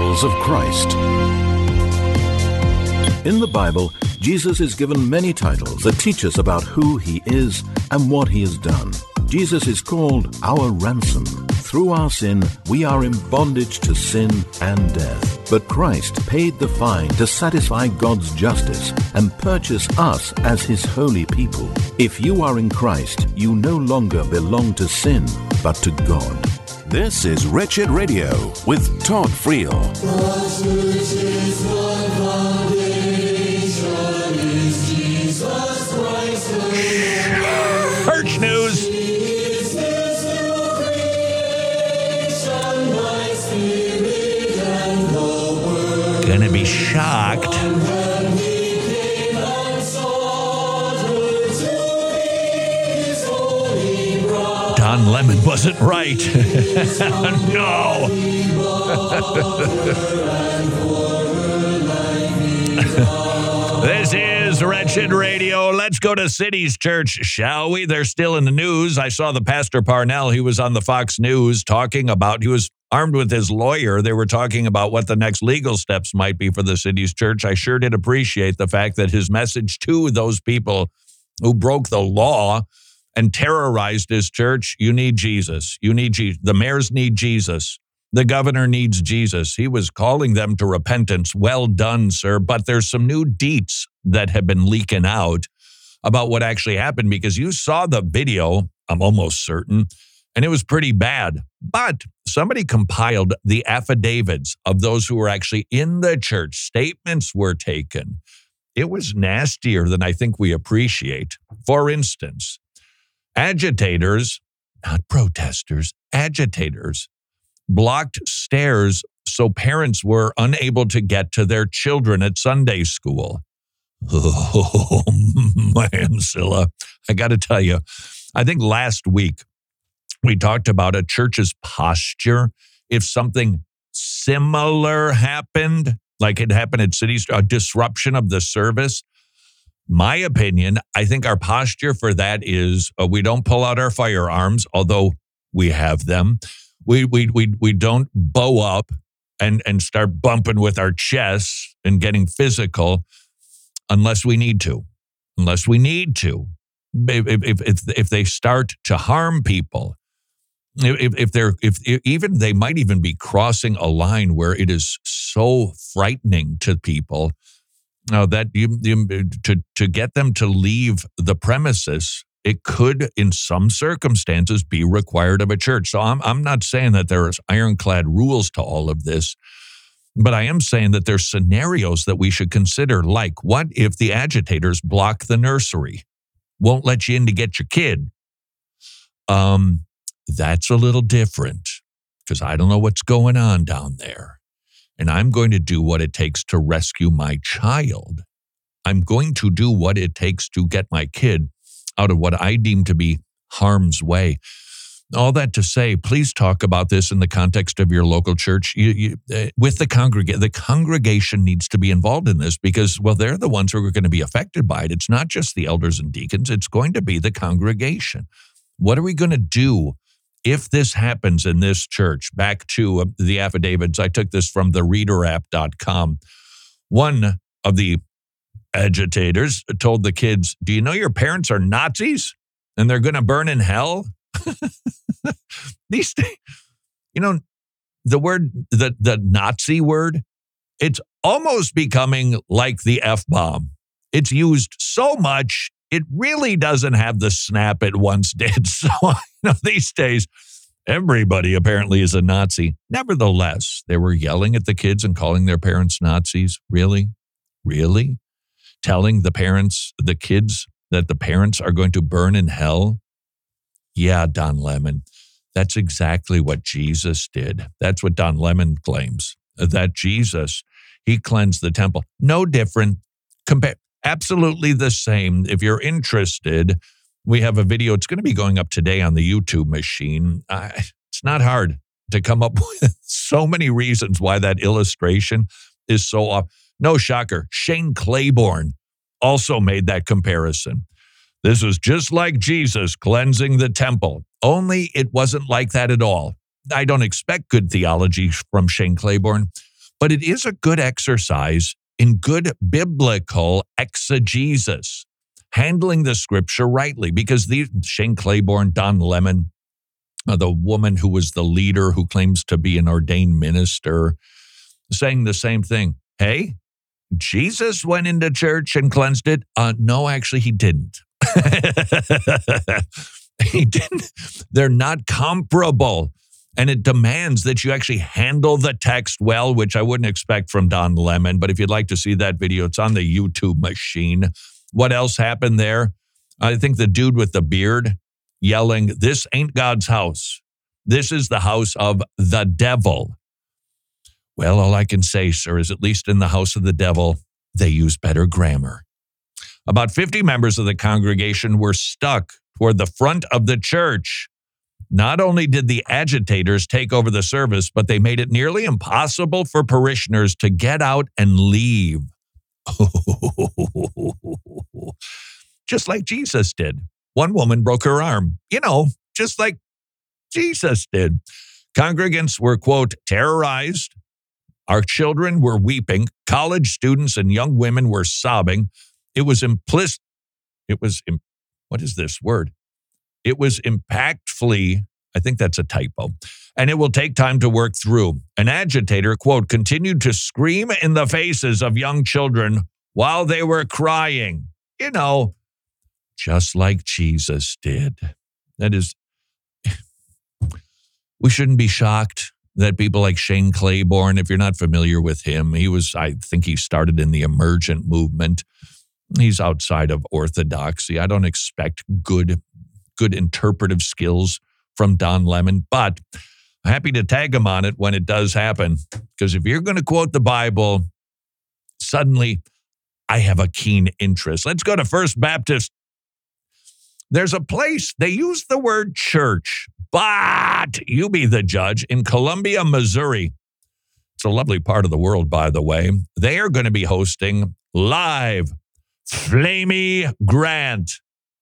Titles of Christ. In the Bible, Jesus is given many titles that teach us about who he is and what he has done. Jesus is called our ransom. Through our sin, we are in bondage to sin and death. But Christ paid the fine to satisfy God's justice and purchase us as his holy people. If you are in Christ, you no longer belong to sin, but to God. This is Wretched Radio with Todd Friel. Church news. Gonna be shocked. Don Lemon wasn't right. No. This is Wretched Radio. Let's go to Cities Church, shall we? They're still in the news. I saw the Pastor Parnell. He was on the Fox News talking about, he was armed with his lawyer. They were talking about what the next legal steps might be for the Cities Church. I sure did appreciate the fact that his message to those people who broke the law and terrorized his church, you need Jesus. You need Jesus. The mayors need Jesus. The governor needs Jesus. He was calling them to repentance. Well done, sir. But there's some new deets that have been leaking out about what actually happened, because you saw the video, I'm almost certain, and it was pretty bad. But somebody compiled the affidavits of those who were actually in the church. Statements were taken. It was nastier than I think we appreciate. For instance, agitators, not protesters, agitators, blocked stairs so parents were unable to get to their children at Sunday school. Oh, man, Scylla. I got to tell you, I think last week we talked about a church's posture if something similar happened, like it happened at Cities, a disruption of the service. My opinion, I think our posture for that is we don't pull out our firearms, although we have them. We don't bow up and start bumping with our chests and getting physical unless we need to. Unless we need to. If they start to harm people, if they might even be crossing a line where it is so frightening to people. Now that to get them to leave the premises, it could, in some circumstances, be required of a church. So I'm not saying that there is ironclad rules to all of this, but I am saying that there's scenarios that we should consider, like what if the agitators block the nursery, won't let you in to get your kid? That's a little different, because I don't know what's going on down there. And I'm going to do what it takes to rescue my child. I'm going to do what it takes to get my kid out of what I deem to be harm's way. All that to say, please talk about this in the context of your local church. With the congregation needs to be involved in this because, well, they're the ones who are going to be affected by it. It's not just the elders and deacons. It's going to be the congregation. What are we going to do if this happens in this church? Back to the affidavits. I took this from thereaderapp.com. One of the agitators told the kids, "Do you know your parents are Nazis and they're going to burn in hell?" These, the word, the Nazi word, it's almost becoming like the F-bomb. It's used so much, it really doesn't have the snap it once did. So, these days, everybody apparently is a Nazi. Nevertheless, they were yelling at the kids and calling their parents Nazis. Really? Really? Telling the kids that the parents are going to burn in hell? Yeah, Don Lemon. That's exactly what Jesus did. That's what Don Lemon claims. That Jesus, he cleansed the temple. No different. Absolutely the same. If you're interested, we have a video. It's going to be going up today on the YouTube machine. It's not hard to come up with so many reasons why that illustration is so off. No shocker. Shane Claiborne also made that comparison. This was just like Jesus cleansing the temple, only it wasn't like that at all. I don't expect good theology from Shane Claiborne, but it is a good exercise in good biblical exegesis, handling the scripture rightly, because Shane Claiborne, Don Lemon, the woman who was the leader who claims to be an ordained minister, saying the same thing. Hey, Jesus went into church and cleansed it. No, actually, he didn't. He didn't. They're not comparable. And it demands that you actually handle the text well, which I wouldn't expect from Don Lemon. But if you'd like to see that video, it's on the YouTube machine. What else happened there? I think the dude with the beard yelling, "This ain't God's house. This is the house of the devil." Well, all I can say, sir, is at least in the house of the devil, they use better grammar. About 50 members of the congregation were stuck toward the front of the church. Not only did the agitators take over the service, but they made it nearly impossible for parishioners to get out and leave. Just like Jesus did. One woman broke her arm, just like Jesus did. Congregants were, quote, terrorized. Our children were weeping. College students and young women were sobbing. It was what is this word? It was impactfully, I think that's a typo, and it will take time to work through. An agitator, quote, continued to scream in the faces of young children while they were crying. Just like Jesus did. That is, we shouldn't be shocked that people like Shane Claiborne, if you're not familiar with him, I think he started in the emergent movement. He's outside of orthodoxy. I don't expect good interpretive skills from Don Lemon, but I'm happy to tag him on it when it does happen. Because if you're going to quote the Bible, suddenly I have a keen interest. Let's go to First Baptist. There's a place, they use the word church, but you be the judge, in Columbia, Missouri. It's a lovely part of the world, by the way. They are going to be hosting live Flamy Grant.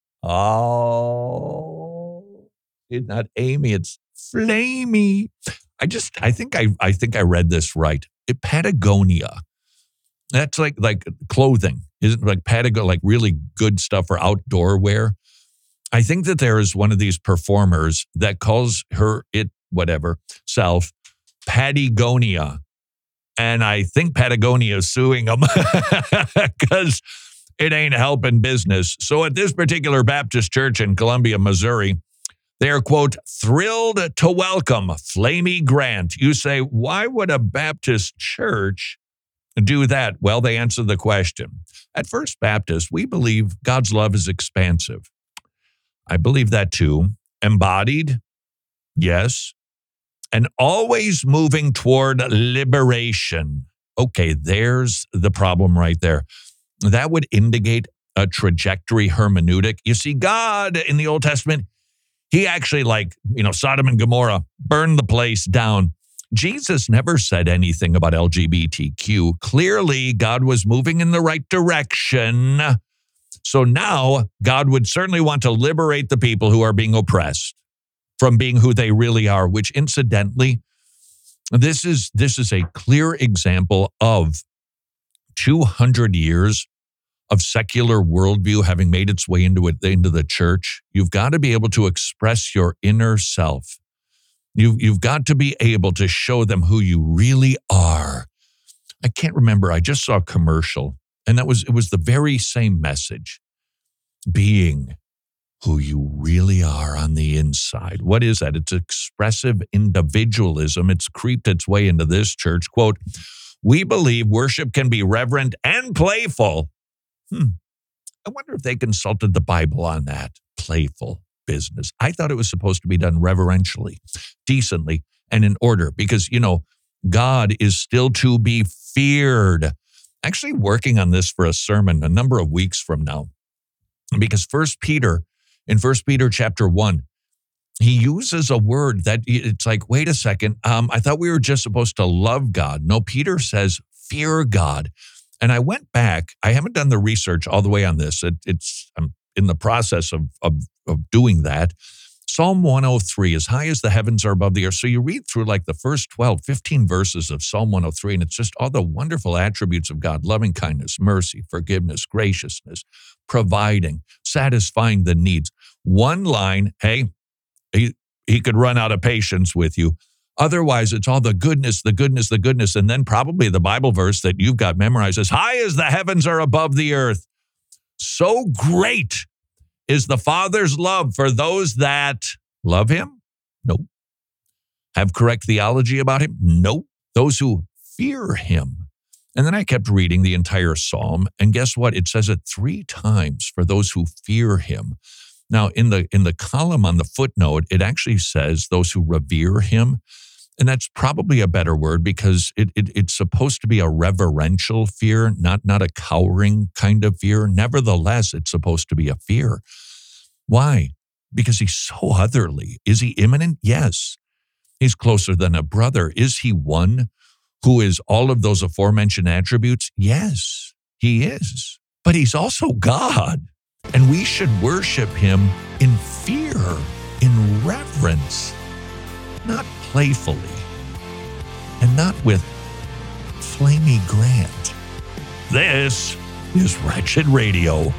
Oh, it's not Amy, it's Flamy. I think I read this right. Patagonia. That's like clothing. Isn't like Patagonia, like really good stuff for outdoor wear? I think that there is one of these performers that calls self Patagonia. And I think Patagonia is suing them because it ain't helping business. So at this particular Baptist church in Columbia, Missouri, they are, quote, thrilled to welcome Flamy Grant. You say, why would a Baptist church do that? Well, they answer the question. At First Baptist, we believe God's love is expansive. I believe that too. Embodied, yes. And always moving toward liberation. Okay, there's the problem right there. That would indicate a trajectory hermeneutic. You see, God in the Old Testament, he actually Sodom and Gomorrah, burned the place down. Jesus never said anything about LGBTQ. Clearly, God was moving in the right direction. So now God would certainly want to liberate the people who are being oppressed from being who they really are, which incidentally, this is a clear example of 200 years of secular worldview having made its way into the church. You've got to be able to express your inner self. You've got to be able to show them who you really are. I can't remember. I just saw a commercial, and it was the very same message. Being who you really are on the inside. What is that? It's expressive individualism. It's creeped its way into this church. Quote, we believe worship can be reverent and playful. I wonder if they consulted the Bible on that playful business. I thought it was supposed to be done reverentially, decently, and in order because, God is still to be feared. Actually working on this for a sermon a number of weeks from now, because in 1 Peter chapter 1, he uses a word that it's like, wait a second, I thought we were just supposed to love God. No, Peter says, fear God. And I went back. I haven't done the research all the way on this. I'm in the process of doing that. Psalm 103, as high as the heavens are above the earth. So you read through like the first 12, 15 verses of Psalm 103, and it's just all the wonderful attributes of God: loving kindness, mercy, forgiveness, graciousness, providing, satisfying the needs. One line, hey, he could run out of patience with you. Otherwise, it's all the goodness, the goodness, the goodness. And then probably the Bible verse that you've got memorized: as high as the heavens are above the earth. So great is the Father's love for those that love him? Nope. Have correct theology about him? Nope. Those who fear him. And then I kept reading the entire psalm, and guess what? It says it 3 times, for those who fear him. Now, in the column on the footnote, it actually says those who revere him. And that's probably a better word, because it's supposed to be a reverential fear, not a cowering kind of fear. Nevertheless, it's supposed to be a fear. Why? Because he's so otherly. Is he immanent? Yes. He's closer than a brother. Is he one who is all of those aforementioned attributes? Yes, he is. But he's also God. And we should worship him in fear, in reverence, not playfully, and not with flamey grant. This is Wretched Radio.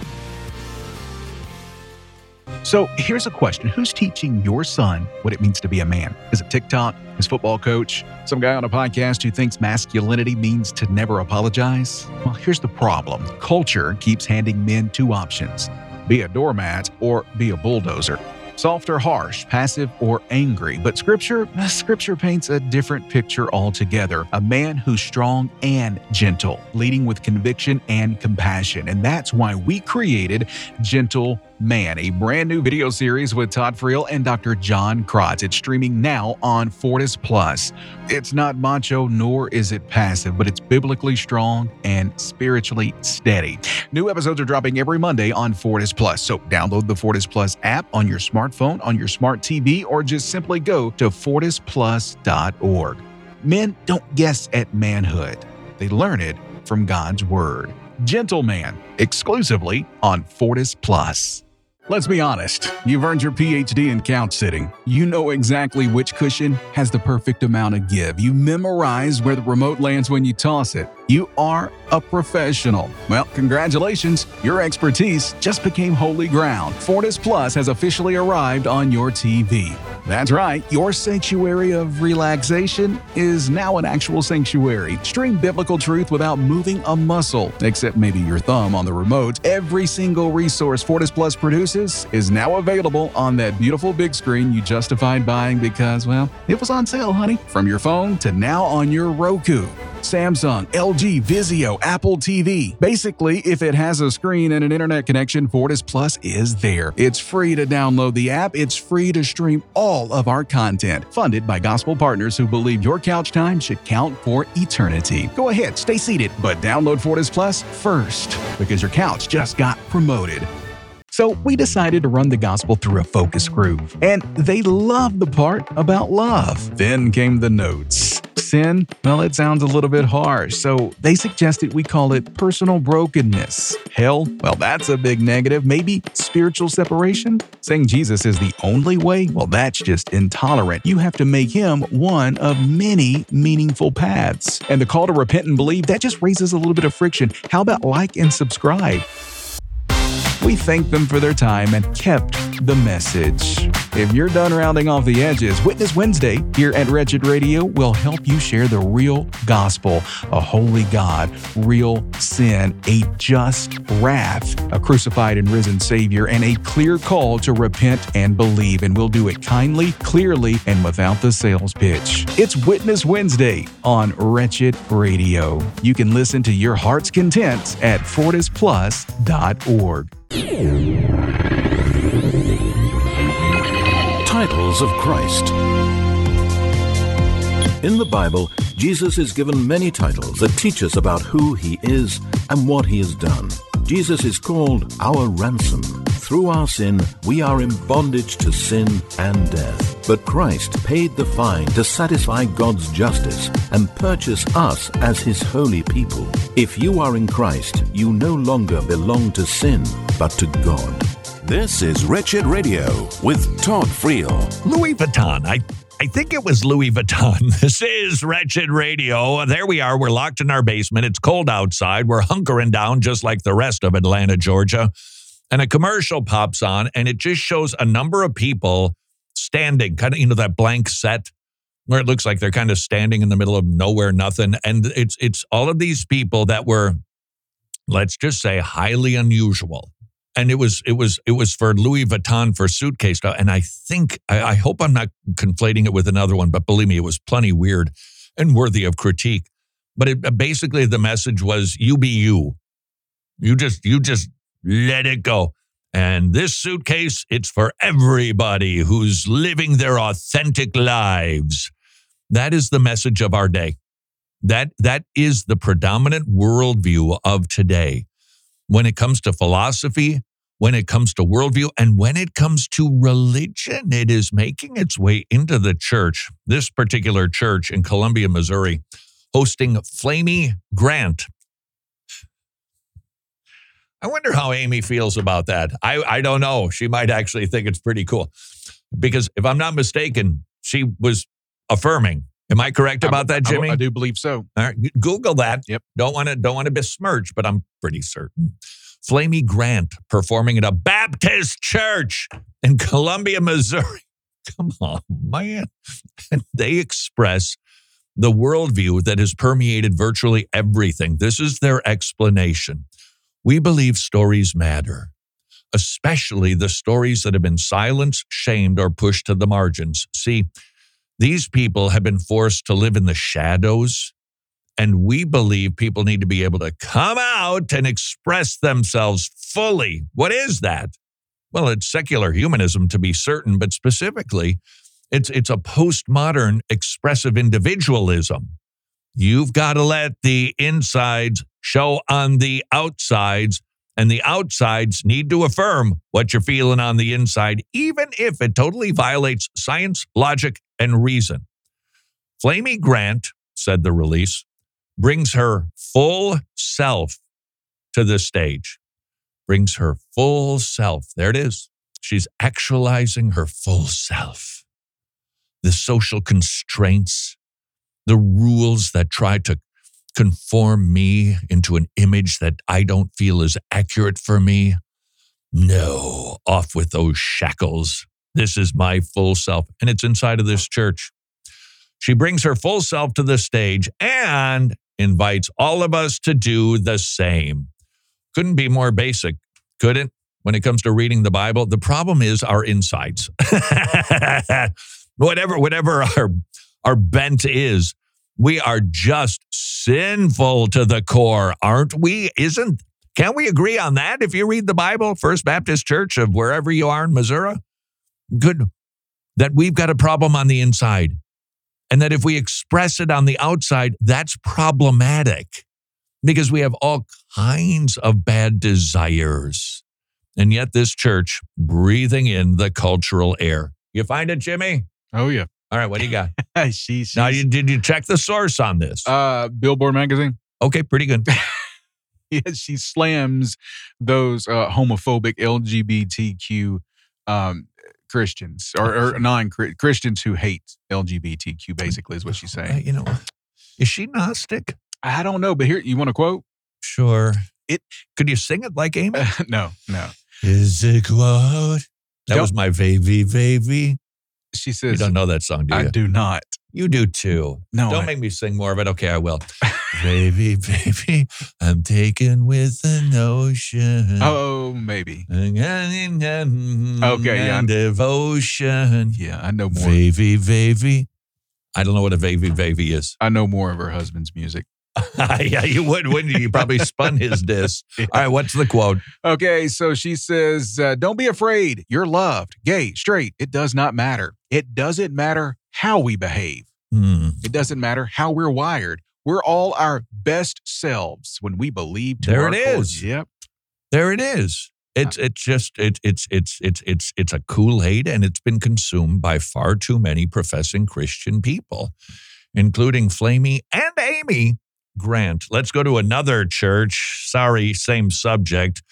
So here's a question. Who's teaching your son what it means to be a man? Is it TikTok? His football coach? Some guy on a podcast who thinks masculinity means to never apologize? Well, here's the problem. Culture keeps handing men 2 options: be a doormat or be a bulldozer. Soft or harsh, passive or angry. But Scripture paints a different picture altogether. A man who's strong and gentle, leading with conviction and compassion. And that's why we created Gentle Man, a brand new video series with Todd Friel and Dr. John Krotz. It's streaming now on Fortis Plus. It's not macho, nor is it passive, but it's biblically strong and spiritually steady. New episodes are dropping every Monday on Fortis Plus. So download the Fortis Plus app on your smartphone, on your smart TV, or just simply go to fortisplus.org. Men don't guess at manhood. They learn it from God's Word. Gentle Man, exclusively on Fortis Plus. Let's be honest, you've earned your PhD in couch sitting. You know exactly which cushion has the perfect amount of give. You memorize where the remote lands when you toss it. You are a professional. Well, congratulations, your expertise just became holy ground. Fortis Plus has officially arrived on your TV. That's right, your sanctuary of relaxation is now an actual sanctuary. Stream biblical truth without moving a muscle, except maybe your thumb on the remote. Every single resource Fortis Plus produces is now available on that beautiful big screen you justified buying because, well, it was on sale, honey. From your phone to now on your Roku, Samsung, LG, Vizio, Apple TV. Basically, if it has a screen and an internet connection, Fortis Plus is there. It's free to download the app. It's free to stream all of our content. Funded by gospel partners who believe your couch time should count for eternity. Go ahead, stay seated, but download Fortis Plus first because your couch just got promoted. So we decided to run the gospel through a focus group, and they loved the part about love. Then came the notes. Sin, well, it sounds a little bit harsh, so they suggested we call it personal brokenness. Hell, well, that's a big negative. Maybe spiritual separation? Saying Jesus is the only way? Well, that's just intolerant. You have to make him one of many meaningful paths. And the call to repent and believe, that just raises a little bit of friction. How about like and subscribe? We thanked them for their time and kept the message. If you're done rounding off the edges, Witness Wednesday here at Wretched Radio will help you share the real gospel, a holy God, real sin, a just wrath, a crucified and risen Savior, and a clear call to repent and believe. And we'll do it kindly, clearly, and without the sales pitch. It's Witness Wednesday on Wretched Radio. You can listen to your heart's content at fortisplus.org. Titles of Christ. In the Bible, Jesus is given many titles that teach us about who he is and what he has done. Jesus is called our ransom. Through our sin, we are in bondage to sin and death. But Christ paid the fine to satisfy God's justice and purchase us as his holy people. If you are in Christ, you no longer belong to sin, but to God. This is Wretched Radio with Todd Friel. Louis Vuitton. I think it was Louis Vuitton. This is Wretched Radio. There we are. We're locked in our basement. It's cold outside. We're hunkering down just like the rest of Atlanta, Georgia. And a commercial pops on, and it just shows a number of people standing, kind of, that blank set where it looks like they're kind of standing in the middle of nowhere, nothing. And it's all of these people that were, let's just say, highly unusual. And it was for Louis Vuitton for suitcase stuff. And I think, I hope I'm not conflating it with another one, but believe me, it was plenty weird and worthy of critique. But basically the message was, you be you. You just let it go. And this suitcase, it's for everybody who's living their authentic lives. That is the message of our day. That is the predominant worldview of today. When it comes to philosophy, when it comes to worldview, and when it comes to religion, it is making its way into the church. This particular church in Columbia, Missouri, hosting Flamy Grant. I wonder how Amy feels about that. I don't know. She might actually think it's pretty cool. Because if I'm not mistaken, she was affirming. Am I correct about that, Jimmy? I do believe so. All right, Google that. Yep. Don't want to besmirch, but I'm pretty certain. Flamy Grant performing at a Baptist church in Columbia, Missouri. Come on, man. And they express the worldview that has permeated virtually everything. This is their explanation. We believe stories matter, especially the stories that have been silenced, shamed, or pushed to the margins. See, these people have been forced to live in the shadows, and we believe people need to be able to come out and express themselves fully. What is that? Well, it's secular humanism to be certain, but specifically, it's a postmodern expressive individualism. You've got to let the insides show on the outsides, and the outsides need to affirm what you're feeling on the inside, even if it totally violates science, logic, and reason. Flamy Grant, said the release, brings her full self to the stage. Brings her full self. There it is. She's actualizing her full self. The social constraints, the rules that try to conform me into an image that I don't feel is accurate for me. No, off with those shackles. This is my full self, and it's inside of this church. She brings her full self to the stage and invites all of us to do the same. Couldn't be more basic, could it? When it comes to reading the Bible, the problem is our insides. Whatever our bent is, we are just sinful to the core, aren't we? Can't we agree on that? If you read the Bible, First Baptist Church of wherever you are in Missouri, good, that we've got a problem on the inside. And that if we express it on the outside, that's problematic because we have all kinds of bad desires. And yet this church breathing in the cultural air. You find it, Jimmy? Oh, yeah. All right, what do you got? She's Now, did you check the source on this? Billboard magazine. Okay, pretty good. Yeah, she slams those homophobic LGBTQ Christians or non-Christians who hate LGBTQ, basically, is what she's saying. Is she Gnostic? I don't know, but here, you want a quote? Sure. Could you sing it like Amy? No. Is it quote? That was my Vavy. She says, you don't know that song, do you? I do not. You do too. No. Don't make me sing more of it. Okay, I will. Baby, I'm taken with the notion. Oh, maybe. Okay, yeah. Devotion. Yeah, I know more. Vavy. I don't know what a Vavy is. I know more of her husband's music. Yeah, you would, wouldn't you? You probably spun his disc. Yeah. All right, what's the quote? Okay, so she says, don't be afraid. You're loved. Gay, straight. It does not matter. It doesn't matter how we behave. It doesn't matter how we're wired. We're all our best selves when we believe to there our it core. is. Yep. There it is. It's a Kool-Aid, and it's been consumed by far too many professing Christian people, including Flamy and Amy Grant. Let's go to another church. Sorry, same subject.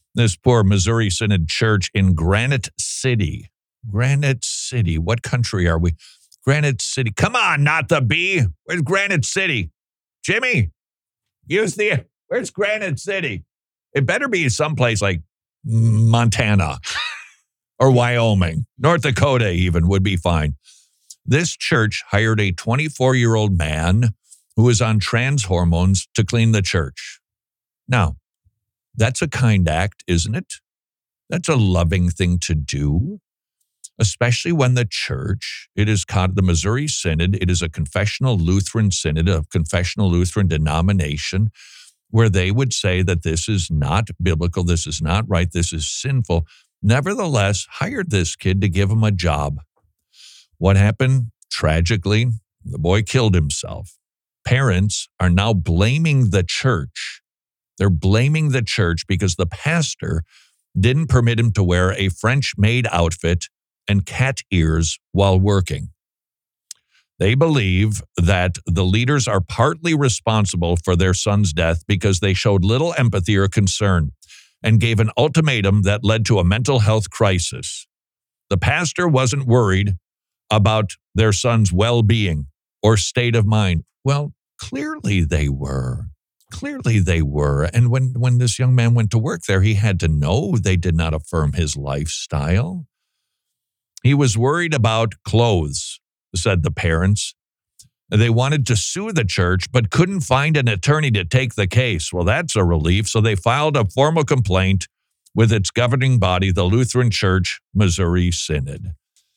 This poor Missouri Synod Church in Granite City. Granite City. What country are we? Granite City. Come on, not the B. Where's Granite City? Jimmy, where's Granite City? It better be someplace like Montana or Wyoming. North Dakota even would be fine. This church hired a 24-year-old man who was on trans hormones to clean the church. Now, that's a kind act, isn't it? That's a loving thing to do, especially when the church, it is the Missouri Synod, it is a confessional Lutheran synod, a confessional Lutheran denomination, where they would say that this is not biblical, this is not right, this is sinful. Nevertheless, hired this kid to give him a job. What happened? Tragically, the boy killed himself. Parents are now blaming the church. They're blaming the church because the pastor didn't permit him to wear a French-made outfit and cat ears while working. They believe that the leaders are partly responsible for their son's death because they showed little empathy or concern and gave an ultimatum that led to a mental health crisis. The pastor wasn't worried about their son's well-being or state of mind. Well, clearly they were. Clearly they were. And when this young man went to work there, he had to know they did not affirm his lifestyle. He was worried about clothes, said the parents. They wanted to sue the church, but couldn't find an attorney to take the case. Well, that's a relief. So they filed a formal complaint with its governing body, the Lutheran Church Missouri Synod.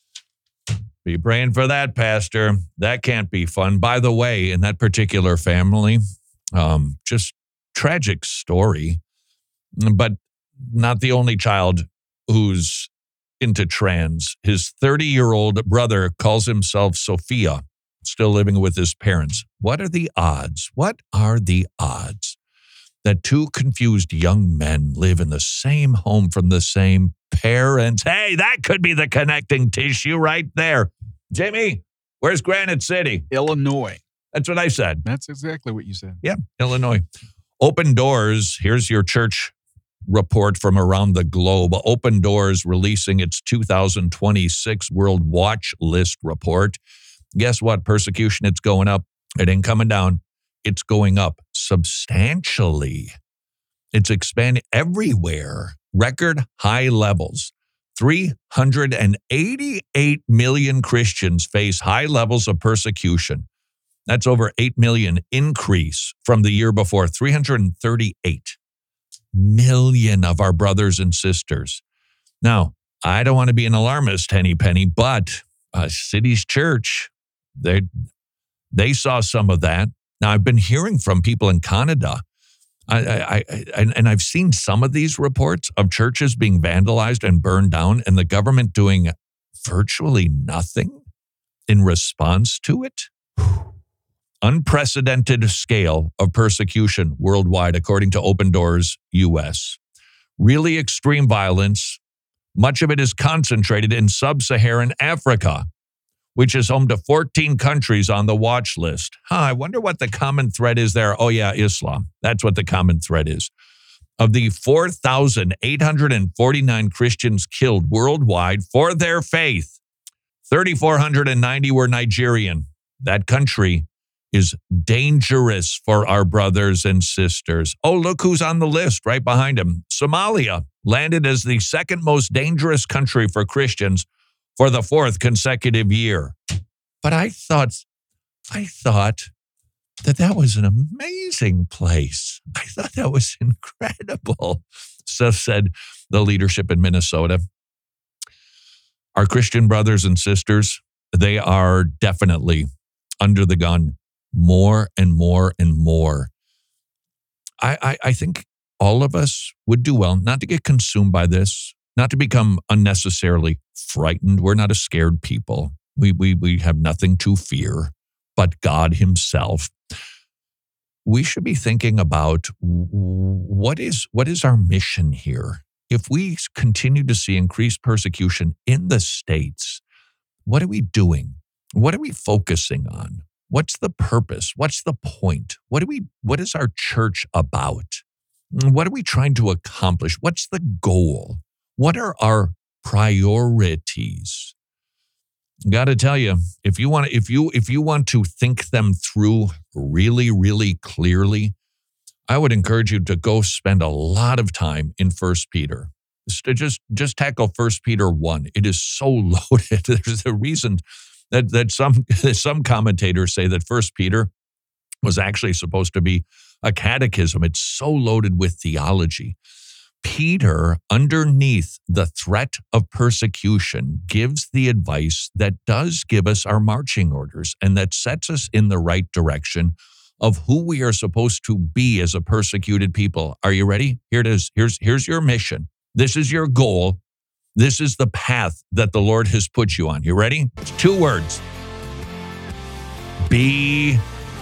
Be praying for that, Pastor. That can't be fun. By the way, in that particular family, just tragic story, but not the only child who's into trans. His 30-year-old brother calls himself Sophia, still living with his parents. What are the odds? What are the odds that two confused young men live in the same home from the same parents? Hey, that could be the connecting tissue right there. Jimmy, where's Granite City? Illinois. That's what I said. That's exactly what you said. Yeah, Illinois. Open Doors, here's your church report from around the globe. Open Doors releasing its 2026 World Watch List report. Guess what? Persecution, it's going up. It ain't coming down. It's going up substantially. It's expanding everywhere. Record high levels. 388 million Christians face high levels of persecution. That's over 8 million increase from the year before. 338 million of our brothers and sisters. Now, I don't want to be an alarmist, Henny Penny, but Cities Church, they saw some of that. Now, I've been hearing from people in Canada, and I've seen some of these reports of churches being vandalized and burned down, and the government doing virtually nothing in response to it. Unprecedented scale of persecution worldwide, according to Open Doors US. Really extreme violence. Much of it is concentrated in sub-Saharan Africa, which is home to 14 countries on the watch list. I wonder what the common thread is there. Oh, yeah, Islam. That's what the common thread is. Of the 4,849 Christians killed worldwide for their faith, 3,490 were Nigerian. That country is dangerous for our brothers and sisters. Oh, look who's on the list right behind him. Somalia landed as the second most dangerous country for Christians for the fourth consecutive year. But I thought that was an amazing place. I thought that was incredible. So said the leadership in Minnesota. Our Christian brothers and sisters, they are definitely under the gun more and more and more. I think all of us would do well not to get consumed by this, not to become unnecessarily frightened. We're not a scared people. We have nothing to fear but God himself. We should be thinking about what is our mission here? If we continue to see increased persecution in the States, what are we doing? What are we focusing on? What's the purpose? What's the point? What is our church about? What are we trying to accomplish? What's the goal? What are our priorities? Got to tell you, if you want to think them through really, really clearly, I would encourage you to go spend a lot of time in 1 Peter. Just tackle 1 Peter 1. It is so loaded. There's a reason that some commentators say that 1 Peter was actually supposed to be a catechism. It's so loaded with theology. Peter, underneath the threat of persecution, gives the advice that does give us our marching orders and that sets us in the right direction of who we are supposed to be as a persecuted people. Are you ready? Here it is. Here's your mission. This is your goal. This is the path that the Lord has put you on. You ready? It's 2 words. Be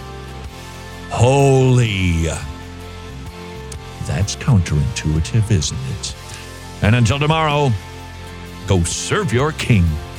holy. That's counterintuitive, isn't it? And until tomorrow, go serve your King.